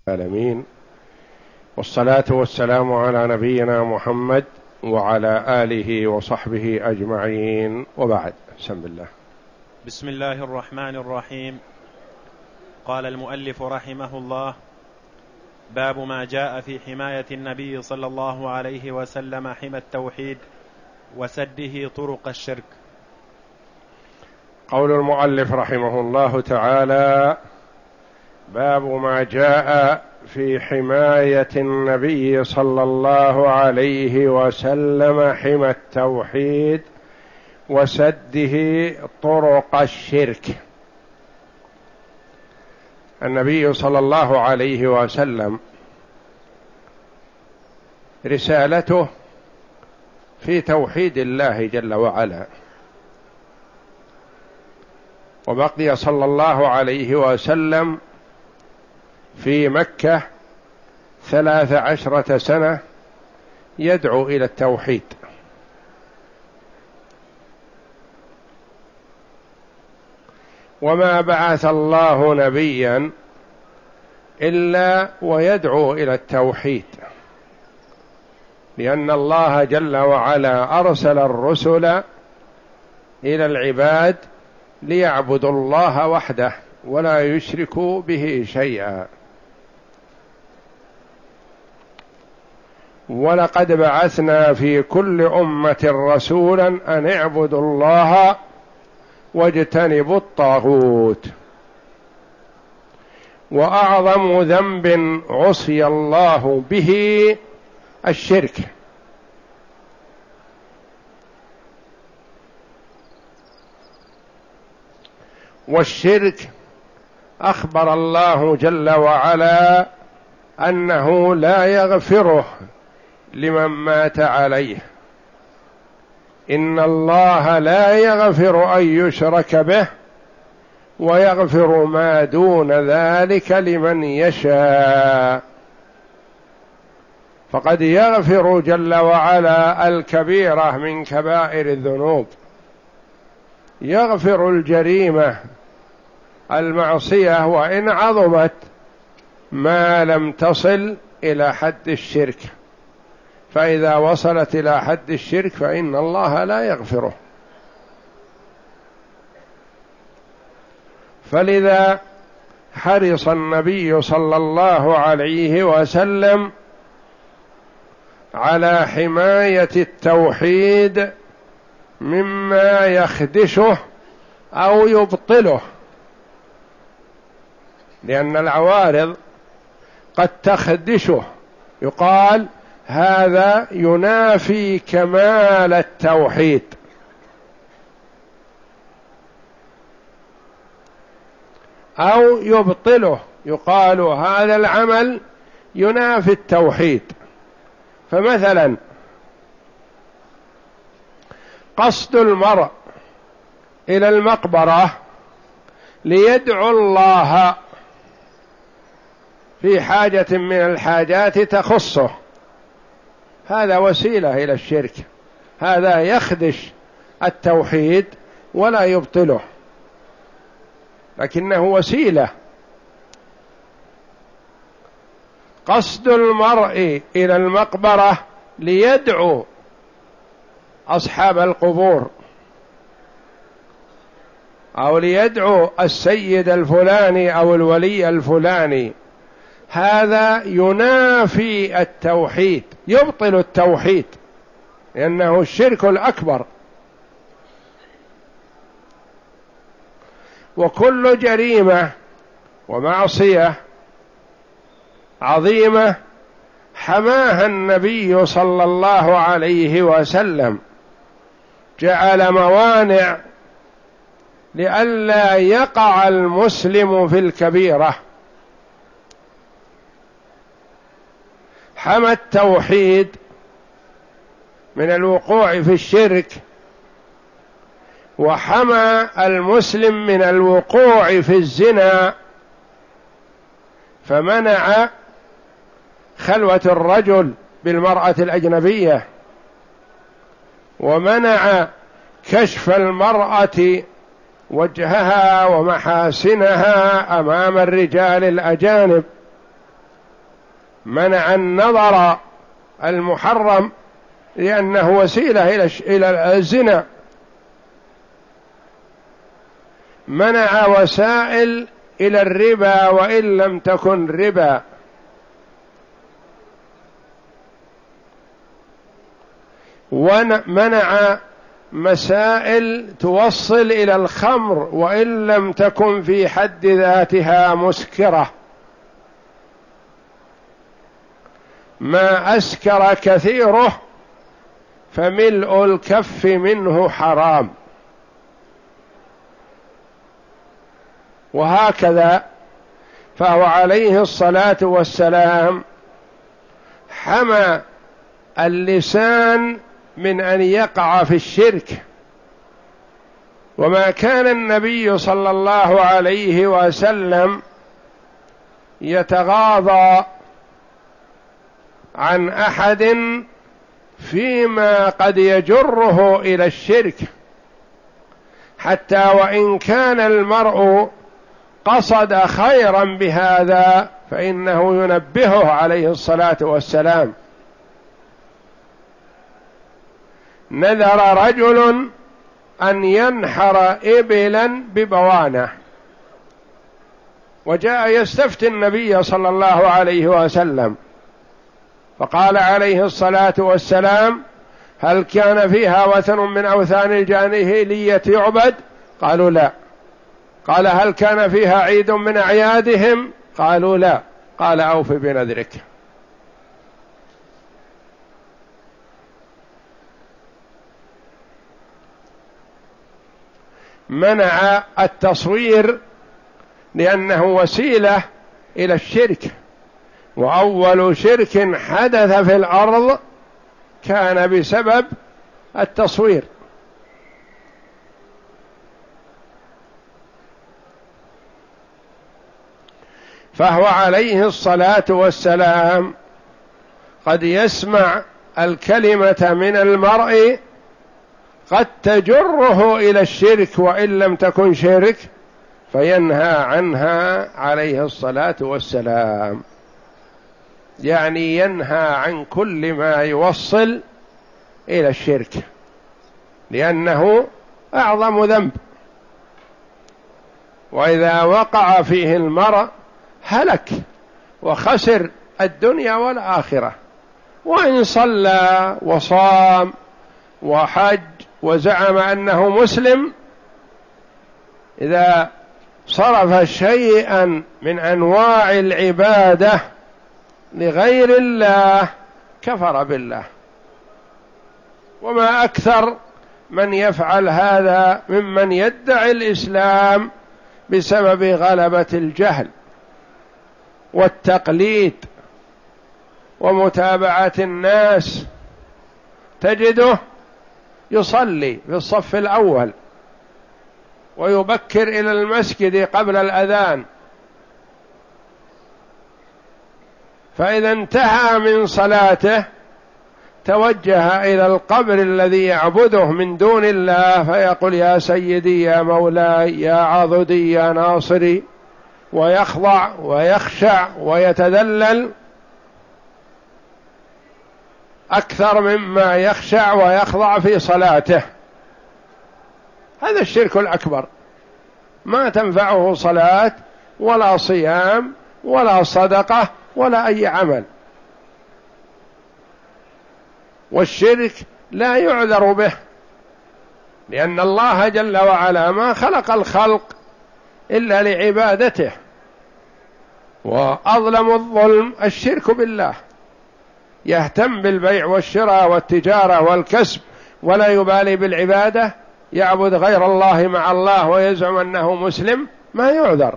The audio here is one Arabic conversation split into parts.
العالمين، والصلاة والسلام على نبينا محمد وعلى آله وصحبه أجمعين، وبعد. بسم الله الرحمن الرحيم. قال المؤلف رحمه الله: باب ما جاء في حماية النبي صلى الله عليه وسلم حمى التوحيد وسده طرق الشرك. قول المؤلف رحمه الله تعالى: باب ما جاء في حماية النبي صلى الله عليه وسلم حمى التوحيد وسده طرق الشرك. النبي صلى الله عليه وسلم رسالته في توحيد الله جل وعلا، وبقي صلى الله عليه وسلم في مكة 13 سنة يدعو إلى التوحيد، وما بعث الله نبيا إلا ويدعو إلى التوحيد، لأن الله جل وعلا أرسل الرسل إلى العباد ليعبدوا الله وحده ولا يشركوا به شيئا. ولقد بعثنا في كل أمة رسولا أن اعبدوا الله واجتنبوا الطاغوت. وأعظم ذنب عصي الله به الشرك، والشرك أخبر الله جل وعلا أنه لا يغفره لمن مات عليه. إن الله لا يغفر أن يشرك به ويغفر ما دون ذلك لمن يشاء. فقد يغفر جل وعلا الكبيرة من كبائر الذنوب، يغفر الجريمة المعصية وإن عظمت ما لم تصل إلى حد الشرك، فإذا وصلت إلى حد الشرك فإن الله لا يغفره. فلذا حرص النبي صلى الله عليه وسلم على حماية التوحيد مما يخدشه أو يبطله، لأن العوارض قد تخدشه، يقال هذا ينافي كمال التوحيد، أو يبطله، يقال هذا العمل ينافي التوحيد. فمثلا قصد المرء إلى المقبرة ليدعو الله في حاجة من الحاجات تخصه، هذا وسيلة إلى الشرك، هذا يخدش التوحيد ولا يبطله، لكنه وسيلة. قصد المرء إلى المقبرة ليدعو أصحاب القبور أو ليدعو السيد الفلاني أو الولي الفلاني، هذا ينافي التوحيد، يبطل التوحيد، لأنه الشرك الأكبر. وكل جريمة ومعصية عظيمة حماها النبي صلى الله عليه وسلم، جعل موانع لئلا يقع المسلم في الكبيرة. حمى التوحيد من الوقوع في الشرك، وحمى المسلم من الوقوع في الزنا، فمنع خلوة الرجل بالمرأة الأجنبية، ومنع كشف المرأة وجهها ومحاسنها أمام الرجال الأجانب، منع النظر المحرم لأنه وسيلة إلى الزنا، منع وسائل إلى الربا وإن لم تكن ربا، ومنع مسائل توصل إلى الخمر وإن لم تكن في حد ذاتها مسكرة. ما أسكر كثيره فملء الكف منه حرام. وهكذا فهو عليه الصلاة والسلام حمى اللسان من أن يقع في الشرك، وما كان النبي صلى الله عليه وسلم يتغاضى عن أحد فيما قد يجره إلى الشرك، حتى وإن كان المرء قصد خيرا بهذا فإنه ينبهه عليه الصلاة والسلام. نذر رجل أن ينحر إبلا ببوانة، وجاء يستفتي النبي صلى الله عليه وسلم، فقال عليه الصلاة والسلام: هل كان فيها وثن من أوثان الجاهلية يعبد؟ قالوا لا. قال: هل كان فيها عيد من أعيادهم؟ قالوا لا. قال: أوف بنذرك. منع التصوير لأنه وسيلة إلى الشرك، وأول شرك حدث في الأرض كان بسبب التصوير. فهو عليه الصلاة والسلام قد يسمع الكلمة من المرء قد تجره إلى الشرك وإن لم تكن شرك، فينهى عنها عليه الصلاة والسلام، يعني ينهى عن كل ما يوصل إلى الشرك، لأنه أعظم ذنب، وإذا وقع فيه المرء هلك وخسر الدنيا والآخرة. وإن صلى وصام وحج وزعم أنه مسلم، إذا صرف شيئا من أنواع العبادة لغير الله كفر بالله. وما أكثر من يفعل هذا ممن يدعي الإسلام بسبب غلبة الجهل والتقليد ومتابعة الناس. تجده يصلي في الصف الأول ويبكر إلى المسجد قبل الأذان، فإذا انتهى من صلاته توجه إلى القبر الذي يعبده من دون الله فيقول: يا سيدي يا مولاي يا عضدي يا ناصري، ويخضع ويخشع ويتذلل أكثر مما يخشع ويخضع في صلاته. هذا الشرك الأكبر، ما تنفعه صلاة ولا صيام ولا صدقة ولا أي عمل. والشرك لا يعذر به، لأن الله جل وعلا ما خلق الخلق إلا لعبادته، وأظلم الظلم الشرك بالله. يهتم بالبيع والشراء والتجارة والكسب ولا يبالي بالعبادة، يعبد غير الله مع الله ويزعم أنه مسلم، ما يعذر.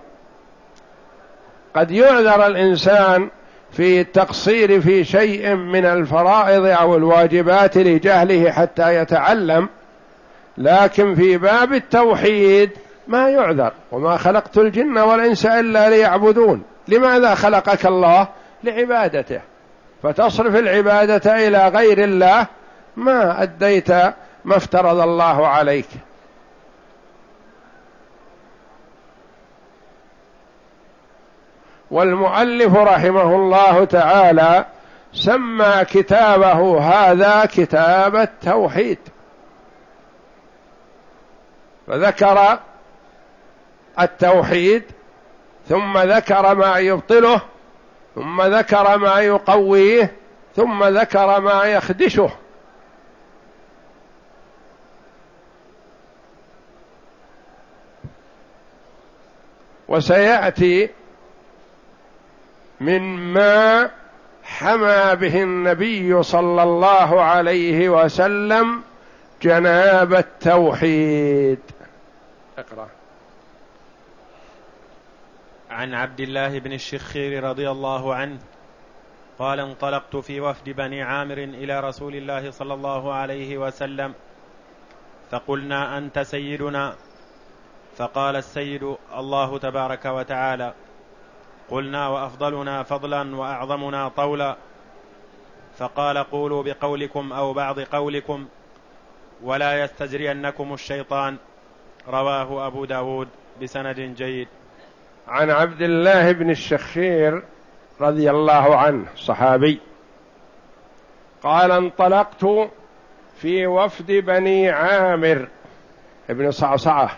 قد يعذر الإنسان في التقصير في شيء من الفرائض أو الواجبات لجهله حتى يتعلم، لكن في باب التوحيد ما يعذر. وما خلقت الجن والإنس إلا ليعبدون. لماذا خلقك الله؟ لعبادته، فتصرف العبادة إلى غير الله ما أديت ما افترض الله عليك. والمؤلف رحمه الله تعالى سمى كتابه هذا كتاب التوحيد، فذكر التوحيد ثم ذكر ما يبطله ثم ذكر ما يقويه ثم ذكر ما يخدشه. وسيأتي مما حمى به النبي صلى الله عليه وسلم جناب التوحيد. اقرأ. عن عبد الله بن الشخير رضي الله عنه قال: انطلقت في وفد بني عامر إلى رسول الله صلى الله عليه وسلم فقلنا: أنت سيدنا؟ فقال: السيد الله تبارك وتعالى. قلنا: وأفضلنا فضلا وأعظمنا طولا؟ فقال: قولوا بقولكم أو بعض قولكم ولا يستجرينكم الشيطان. رواه أبو داود بسند جيد. عن عبد الله بن الشخير رضي الله عنه صحابي قال: انطلقت في وفد بني عامر ابن صعصعة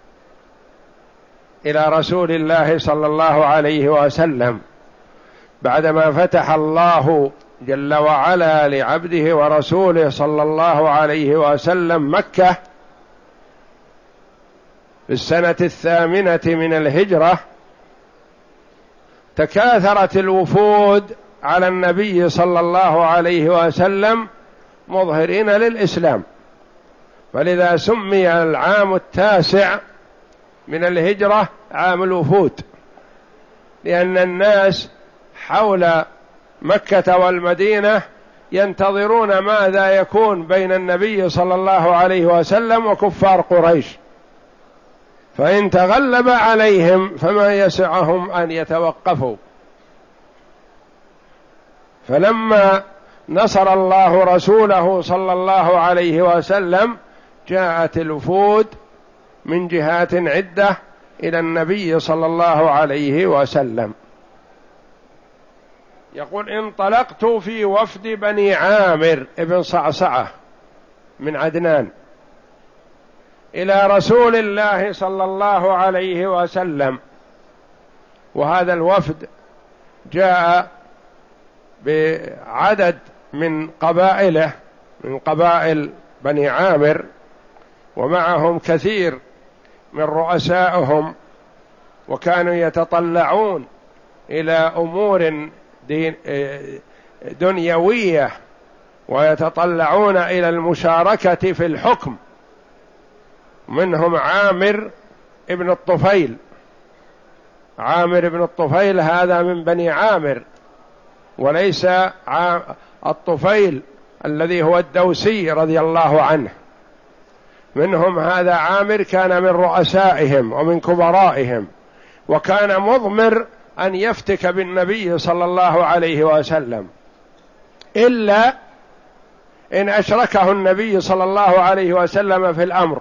إلى رسول الله صلى الله عليه وسلم بعدما فتح الله جل وعلا لعبده ورسوله صلى الله عليه وسلم مكة في السنة 8 من الهجرة. تكاثرت الوفود على النبي صلى الله عليه وسلم مظهرين للإسلام، فلذا سمي العام 9 من الهجرة عام الوفود، لأن الناس حول مكة والمدينة ينتظرون ماذا يكون بين النبي صلى الله عليه وسلم وكفار قريش، فإن تغلب عليهم فما يسعهم أن يتوقفوا. فلما نصر الله رسوله صلى الله عليه وسلم جاءت الوفود من جهات عدة إلى النبي صلى الله عليه وسلم. يقول: انطلقت في وفد بني عامر ابن صعصعة من عدنان إلى رسول الله صلى الله عليه وسلم، وهذا الوفد جاء بعدد من قبائله من قبائل بني عامر، ومعهم كثير من رؤسائهم، وكانوا يتطلعون إلى أمور دنيوية ويتطلعون إلى المشاركة في الحكم. منهم عامر ابن الطفيل. عامر ابن الطفيل هذا من بني عامر، وليس الطفيل الذي هو الدوسي رضي الله عنه. منهم هذا عامر كان من رؤسائهم ومن كبرائهم، وكان مضمر أن يفتك بالنبي صلى الله عليه وسلم، إلا إن أشركه النبي صلى الله عليه وسلم في الأمر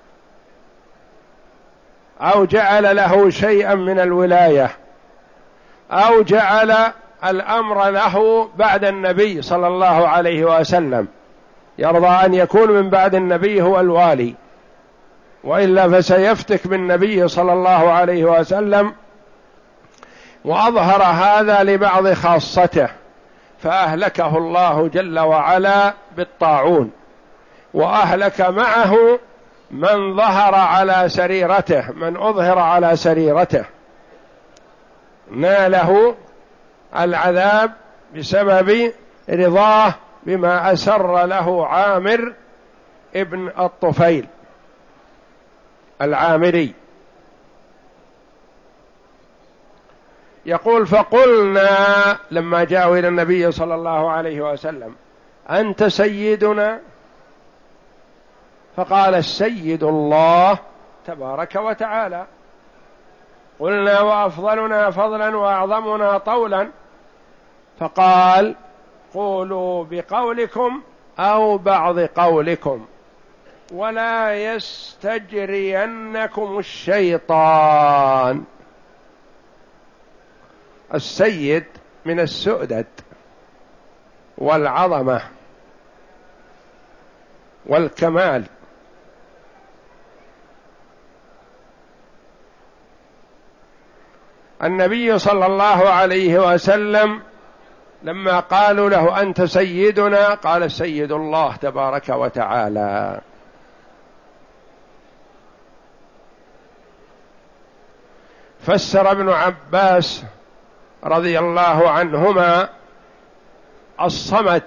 أو جعل له شيئا من الولاية أو جعل الأمر له بعد النبي صلى الله عليه وسلم، يرضى أن يكون من بعد النبي هو الوالي، وإلا فسيفتك بالنبي صلى الله عليه وسلم. وأظهر هذا لبعض خاصته، فأهلكه الله جل وعلا بالطاعون، وأهلك معه من ظهر على سريرته، من أظهر على سريرته، ناله العذاب بسبب رضاه بما أسر له عامر ابن الطفيل العامري. يقول: فقلنا لما جاءوا إلى النبي صلى الله عليه وسلم: أنت سيدنا؟ فقال: السيد الله تبارك وتعالى. قلنا: وأفضلنا فضلا وأعظمنا طولا؟ فقال: قولوا بقولكم أو بعض قولكم ولا يستجرينكم الشيطان. السيد من السؤدد والعظمة والكمال. النبي صلى الله عليه وسلم لما قالوا له أنت سيدنا قال السيد الله تبارك وتعالى. فسر ابن عباس رضي الله عنهما الصمد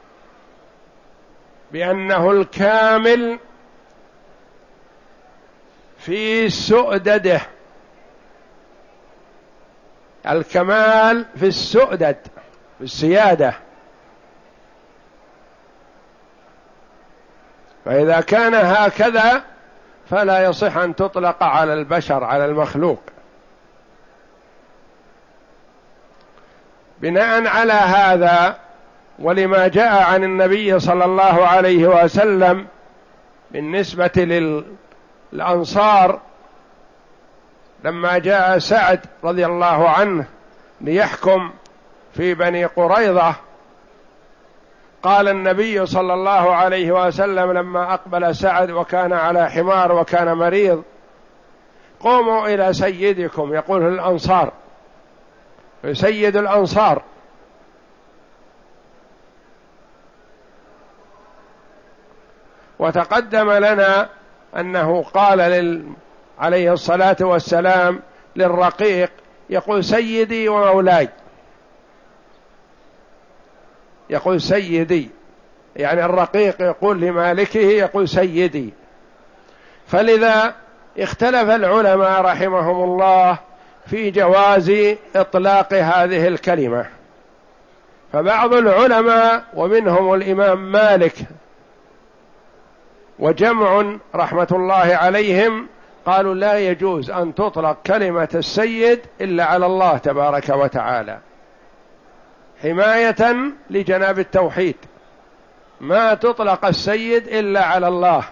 بأنه الكامل في سؤدده، الكمال في السؤدد في السيادة. فإذا كان هكذا فلا يصح أن تطلق على البشر، على المخلوق. بناء على هذا ولما جاء عن النبي صلى الله عليه وسلم بالنسبة للأنصار لما جاء سعد رضي الله عنه ليحكم في بني قريظة، قال النبي صلى الله عليه وسلم لما أقبل سعد وكان على حمار وكان مريض: قوموا إلى سيدكم، يقول الأنصار، سيد الأنصار. وتقدم لنا أنه قال عليه الصلاة والسلام للرقيق، يقول سيدي ومولاي، يقول سيدي، يعني الرقيق يقول لمالكه يقول سيدي. فلذا اختلف العلماء رحمهم الله في جواز إطلاق هذه الكلمة. فبعض العلماء ومنهم الإمام مالك وجمع رحمة الله عليهم قالوا لا يجوز أن تطلق كلمة السيد إلا على الله تبارك وتعالى، حماية لجناب التوحيد، ما تطلق السيد إلا على الله.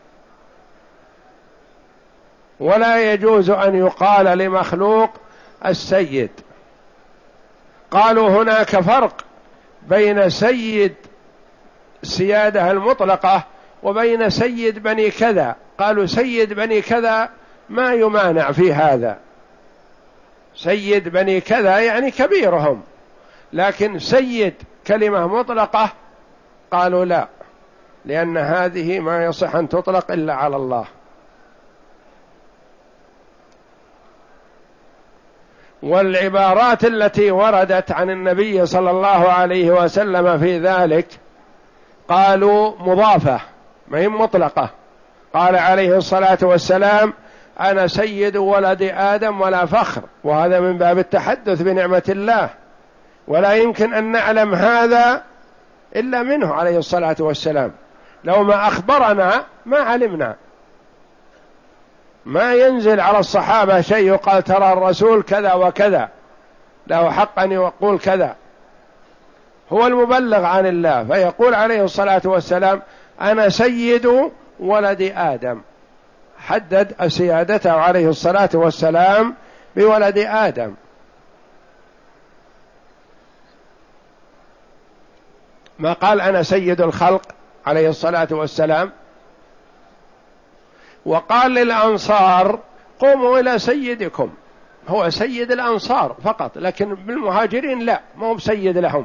ولا يجوز أن يقال لمخلوق السيد. قالوا هناك فرق بين سيد السيادة المطلقة وبين سيد بني كذا. قالوا سيد بني كذا ما يمانع في هذا، سيد بني كذا يعني كبيرهم، لكن سيد كلمة مطلقة قالوا لا، لأن هذه ما يصح أن تطلق إلا على الله. والعبارات التي وردت عن النبي صلى الله عليه وسلم في ذلك قالوا مضافة ما هي مطلقة. قال عليه الصلاة والسلام: أنا سيد ولد آدم ولا فخر، وهذا من باب التحدث بنعمة الله، ولا يمكن أن نعلم هذا إلا منه عليه الصلاة والسلام. لو ما أخبرنا ما علمنا، ما ينزل على الصحابة شيء يقال ترى الرسول كذا وكذا، له حق أن يقول كذا، هو المبلغ عن الله. فيقول عليه الصلاة والسلام: أنا سيد ولد آدم، حدد سيادته عليه الصلاة والسلام بولد آدم. ما قال أنا سيد الخلق عليه الصلاة والسلام. وقال للأنصار: قوموا إلى سيدكم، هو سيد الأنصار فقط، لكن بالمهاجرين لا، ما هو سيد لهم.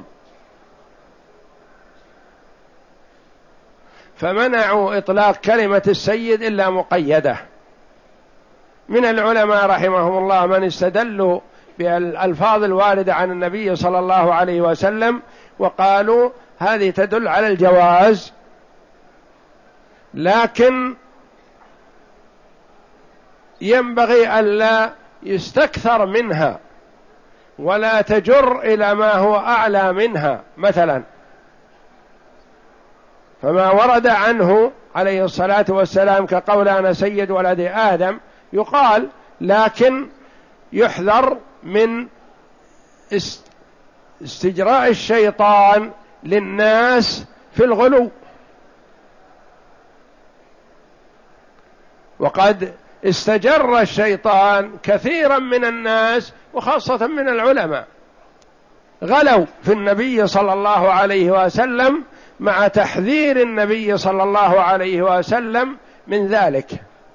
فمنعوا إطلاق كلمة السيد إلا مقيدة. من العلماء رحمهم الله من استدلوا بالألفاظ الواردة عن النبي صلى الله عليه وسلم وقالوا هذه تدل على الجواز، لكن ينبغي ألا يستكثر منها ولا تجر إلى ما هو أعلى منها. مثلا فما ورد عنه عليه الصلاة والسلام كقول أنا سيد ولد آدم يقال، لكن يحذر من استجراء الشيطان للناس في الغلو. وقد استجر الشيطان كثيرا من الناس وخاصة من العلماء غلوا في النبي صلى الله عليه وسلم مع تحذير النبي صلى الله عليه وسلم من ذلك،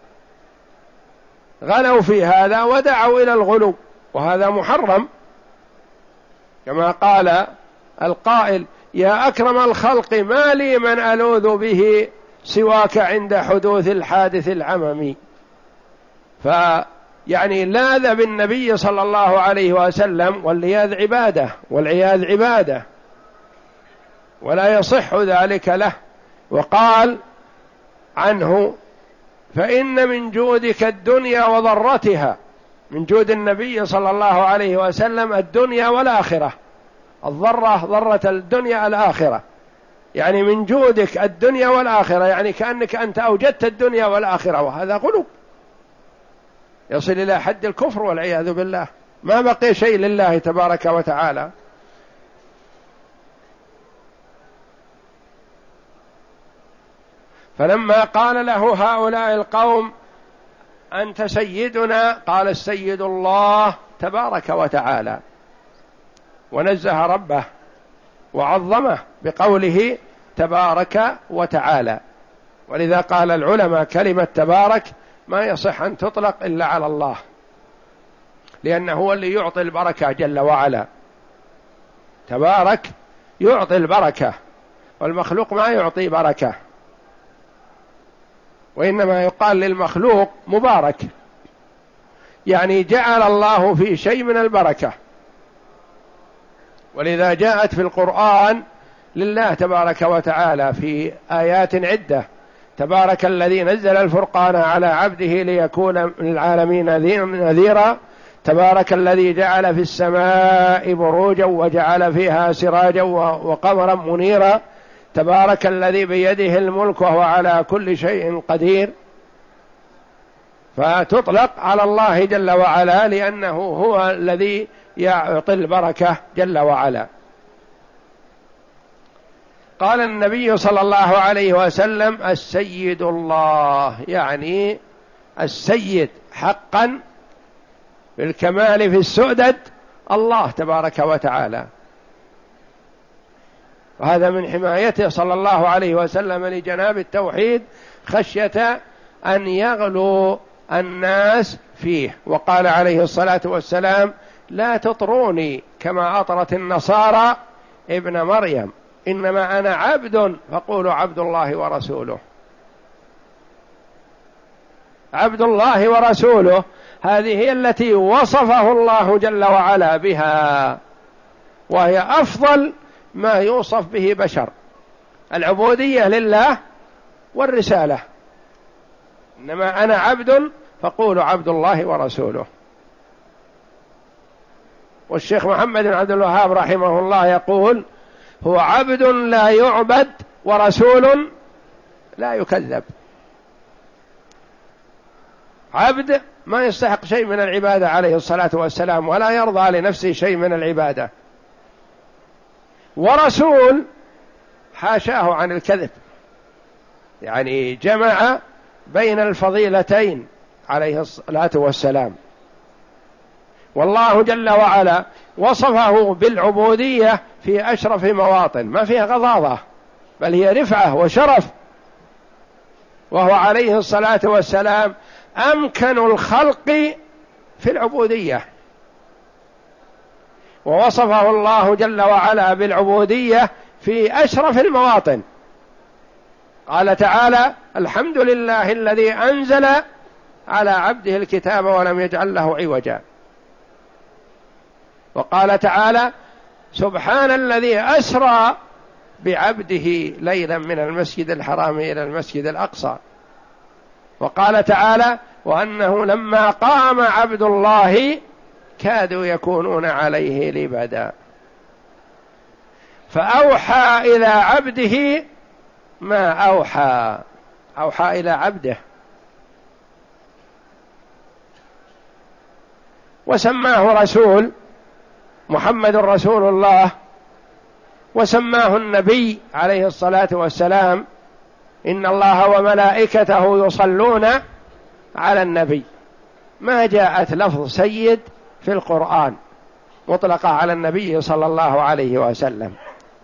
غلوا في هذا ودعوا إلى الغلو، وهذا محرم، كما قال القائل: يا أكرم الخلق ما لي من ألوذ به سواك عند حدوث الحادث العممي. فيعني لاذ بالنبي صلى الله عليه وسلم، واللياذ عبادة والعياذ عبادة، ولا يصح ذلك له. وقال عنه: فإن من جودك الدنيا وضرتها، من جود النبي صلى الله عليه وسلم الدنيا والآخرة، الضرة ضرة الدنيا الآخرة، يعني من جودك الدنيا والآخرة، يعني كأنك أنت أوجدت الدنيا والآخرة، وهذا غلو يصل إلى حد الكفر والعياذ بالله، ما بقي شيء لله تبارك وتعالى. فلما قال له هؤلاء القوم: أنت سيدنا، قال: السيد الله تبارك وتعالى، ونزه ربه وعظمه بقوله تبارك وتعالى. ولذا قال العلماء: كلمة تبارك ما يصح أن تطلق إلا على الله، لأنه هو اللي يعطي البركة جل وعلا. تبارك يعطي البركة، والمخلوق ما يعطي بركة، وإنما يقال للمخلوق مبارك، يعني جعل الله في شيء من البركة. ولذا جاءت في القرآن لله تبارك وتعالى في آيات عدة: تبارك الذي نزل الفرقان على عبده ليكون للعالمين نذيرا، تبارك الذي جعل في السماء بروجا وجعل فيها سراجا وقمرا منيرا، تبارك الذي بيده الملك وهو على كل شيء قدير. فتطلق على الله جل وعلا، لأنه هو الذي يعطي البركة جل وعلا. قال النبي صلى الله عليه وسلم: السيد الله، يعني السيد حقا بالكمال في السؤدد الله تبارك وتعالى. وهذا من حمايته صلى الله عليه وسلم لجناب التوحيد، خشية أن يغلو الناس فيه. وقال عليه الصلاة والسلام: لا تطروني كما أطرت النصارى ابن مريم، إنما أنا عبد فقولوا عبد الله ورسوله. عبد الله ورسوله هذه هي التي وصفه الله جل وعلا بها، وهي أفضل ما يوصف به بشر: العبودية لله والرسالة. إنما أنا عبد فقولوا عبد الله ورسوله. والشيخ محمد بن عبد الوهاب رحمه الله يقول: هو عبد لا يعبد ورسول لا يكذب. عبد ما يستحق شيء من العبادة عليه الصلاة والسلام، ولا يرضى لنفسه شيء من العبادة، ورسول حاشاه عن الكذب، يعني جمع بين الفضيلتين عليه الصلاة والسلام. والله جل وعلا وصفه بالعبودية في أشرف مواطن، ما فيها غضاضة، بل هي رفعة وشرف. وهو عليه الصلاة والسلام أمكن الخلق في العبودية، ووصفه الله جل وعلا بالعبودية في أشرف المواطن. قال تعالى: الحمد لله الذي أنزل على عبده الكتاب ولم يجعل له عوجا. وقال تعالى: سبحان الذي أسرى بعبده ليلا من المسجد الحرام إلى المسجد الأقصى. وقال تعالى: وأنه لما قام عبد الله كادوا يكونون عليه لبدا. فأوحى إلى عبده ما أوحى، أوحى إلى عبده، وسماه رسول، محمد رسول الله، وسماه النبي عليه الصلاة والسلام: إن الله وملائكته يصلون على النبي. ما جاءت لفظ سيد في القرآن، مطلقة على النبي صلى الله عليه وسلم.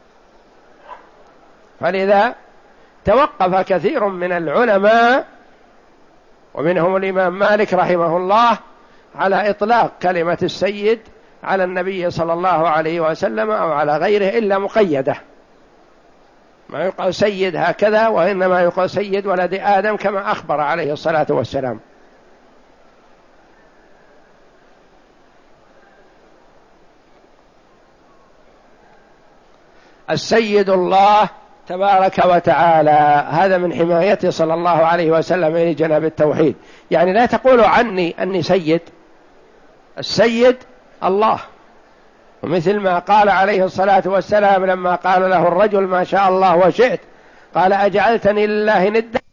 فلذا توقف كثير من العلماء ومنهم الإمام مالك رحمه الله على إطلاق كلمة السيد على النبي صلى الله عليه وسلم أو على غيره إلا مقيدة، ما يقال سيد هكذا، وإنما يقال سيد ولد آدم كما أخبر عليه الصلاة والسلام. السيد الله تبارك وتعالى، هذا من حمايته صلى الله عليه وسلم لجناب التوحيد، يعني لا تقولوا عني أني سيد، السيد الله. ومثل ما قال عليه الصلاة والسلام لما قال له الرجل ما شاء الله وشئت، قال أجعلتني لله ندا